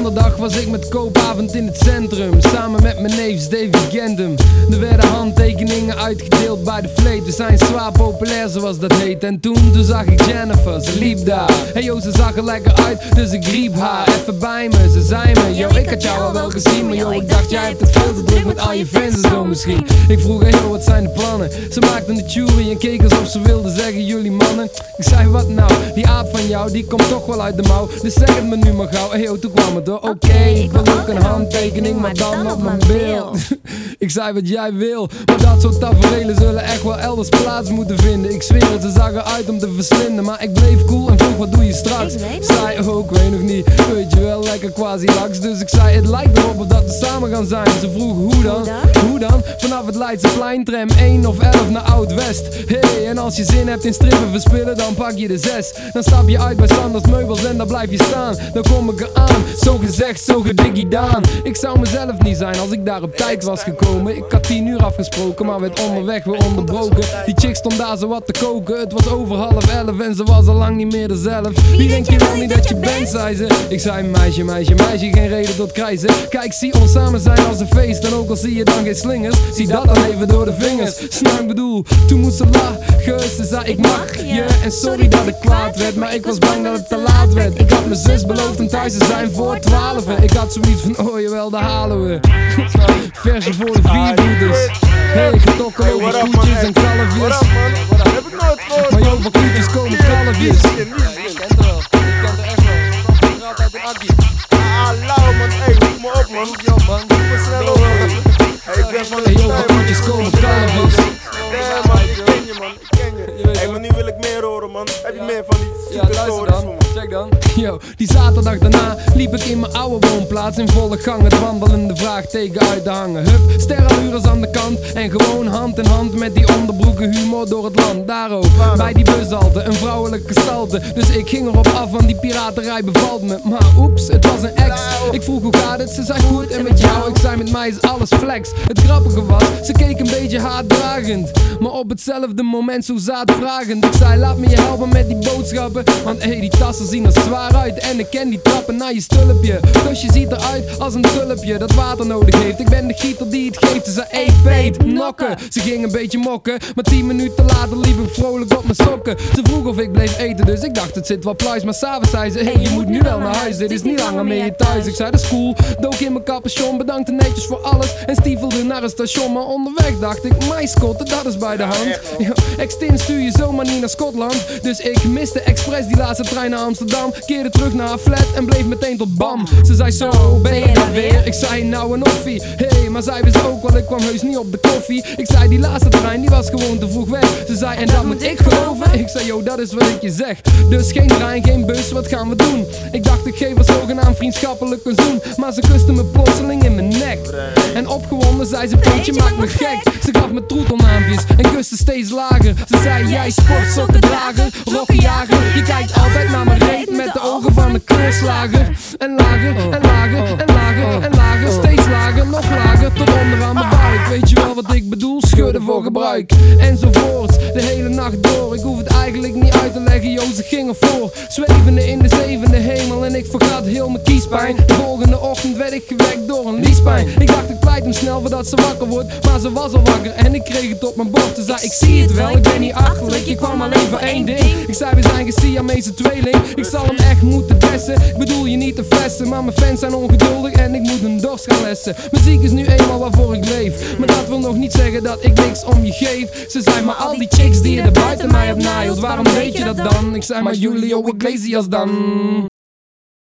Donderdag was ik met koopavond in het centrum, samen met mijn neef Davy Gendum. Er werden handtekeningen uitgedeeld bij de vleet. We zijn zwaar populair zoals dat heet. En toen zag ik Jennifer, ze liep daar. Hey yo, ze zag er lekker uit, dus ik riep haar even bij me. Ze zei me, yo, ik had jou al wel gezien, maar yo, ik dacht jij hebt het veel te druk met al je fans en zo misschien. Ik vroeg, hey yo, wat zijn de plannen? Ze maakten de jury en keek alsof ze wilde zeggen, jullie mannen. Ik zei, wat nou, die aap van jou, die komt toch wel uit de mouw. Dus zeg het me nu maar gauw. Hey yo, toen kwam het door. Oké, ik wil ook een handtekening, maar dan op mijn beeld. Ik zei wat jij wil, maar dat soort taferelen zullen echt wel elders plaats moeten vinden. Ik zweer het, ze zag eruit om te verslinden, maar ik bleef cool en vroeg, wat doe je straks? Zei, oh, ik weet nog niet, weet je wel, lekker quasi-lax. Dus ik zei, het lijkt erop dat we samen gaan zijn. Ze vroeg, hoe dan? Hoe dan? Vanaf het Leidseplein, tram 1 of 11 naar Oud-West. Hey, en als je zin hebt in strippen verspillen, dan pak je de 6. Dan stap je uit bij Sanders Meubels en daar blijf je staan. Dan kom ik eraan, zo gezegd, zo gedigidaan. Ik zou mezelf niet zijn als ik daar op tijd was gekomen. Ik had 10 uur afgesproken, maar werd onderweg weer onderbroken. Die chick stond daar zo wat te koken. Het was over 10:30 en ze was al lang niet meer dezelfde. Wie denk je wel niet dat je bent, zei ze. Ik zei, meisje, meisje, meisje, geen reden tot krijzen. Kijk, zie ons samen zijn als een feest. En ook al zie je dan geen slingers, zie dat dan even door de vingers. Snap, ik bedoel, toen moest ze lachen. Ze zei, ik mag je en sorry dat ik kwaad werd, maar ik was bang dat het te laat werd. Ik had mijn zus beloofd om thuis te zijn voor 12. Ik had zoiets van, oh jawel, daar halen we. Versje voor de viervoeters. Hey, getokkel over koetjes en kalfjes. Heb ik nooit gehoord. Maar joh, van koetjes komen kalfjes. Je kent er wel, je kent er echt wel. Ik ga altijd in Akkie. Ah, lauw man, hey, roep me op man. Roep je op man, roep me snel op man. Hey, ik ben van de Hey joh, van koetjes komen kalfjes. Nee man, ik ken je man, ik ken je. Hey, maar nu wil ik meer horen man. Heb je meer van die zieke stories voor me? Check dan. Yo, die zaterdag daarna liep ik in mijn oude woonplaats in volle gang. Het wandelende vraagteken uit te hangen. Hup, sterrenlures aan de kant en gewoon hand in hand met die onderbroeken humor door het land. Daar ook, bij die bushalte, een vrouwelijke gestalte. Dus ik ging erop af, want die piraterij bevalt me. Maar oeps, het was een ex. Ik vroeg hoe gaat het, ze zei goed en met jou. Ik zei met mij is alles flex. Het grappige was, ze keek een beetje haatdragend, maar op hetzelfde moment zo zaadvragend. Ik zei laat me je helpen met die boodschappen, want hey, die tassen zien er zwaar uit. En ik ken die trappen naar je stulpje. Dus je ziet eruit als een tulpje dat water nodig heeft. Ik ben de gieter die het geeft. Ze zei hey Peet, nokken. Ze ging een beetje mokken, maar 10 minuten later liep ik vrolijk op mijn sokken. Ze vroeg of ik bleef eten, dus ik dacht het zit wel pluis. Maar s'avonds zei ze hey je moet nu wel naar huis. Dit is niet langer meer je thuis. Ik zei dat is cool, dook in mijn capuchon. Bedankte netjes voor alles en stiefelde naar een station. Maar onderweg dacht ik, my Scott, dat is bij de hand. Extint stuur je zomaar niet naar Schotland. Dus ik miste expres die laatste trein naar Amsterdam. Keerde terug naar haar flat en bleef meteen tot bam. Ze zei zo, ben je daar weer? Ik zei nou een offie. Hey, maar zij wist ook wel, ik kwam heus niet op de koffie. Ik zei die laatste trein, die was gewoon te vroeg weg. Ze zei en dat moet ik geloven? Ik zei yo, dat is wat ik je zeg. Dus geen trein, geen bus, wat gaan we doen? Ik dacht ik geef haar zogenaamd vriendschappelijk een zoen. Maar ze kuste me plotseling in mijn nek. En opgewonden zei ze, Pootje maakt me gek. Ze gaf me troetelnaampjes en kuste steeds lager. Ze zei jij sportsokkendrager, rokkenjager. Je kijkt altijd naar mijn reet met de ogen van een kleurslager. En lager, en lager, en lager, en lager. Steeds lager, nog lager, tot onderaan mijn buik. Weet je wel wat ik bedoel? Schudden voor gebruik. Enzovoorts, de hele nacht door. Ik hoef het eigenlijk niet uit te leggen, joh, ze gingen voor. Zwevende in de zevende hemel en ik vergat heel mijn kiespijn. De volgende ochtend werd ik gewekt door een liespijn. Ik dacht ik kwijt hem snel voordat ze wakker wordt, maar ze was al wakker en ik kreeg het op mijn bord. Ze zei ik zie het wel, ik ben niet achterlijk, je kwam alleen voor één ding. Ik zei we zijn gesiamese tweeling, ik zal hem echt moeten dressen. Ik bedoel je niet te flessen, maar mijn fans zijn ongeduldig en ik moet hun dorst gaan lessen. Muziek is nu eenmaal waarvoor ik leef, maar dat wil nog niet zeggen dat ik niks om je geef. Ze zei maar al die chicks die je er buiten mij op nahield, waarom weet je dat dan? Ik zei maar Julio Iglesias dan.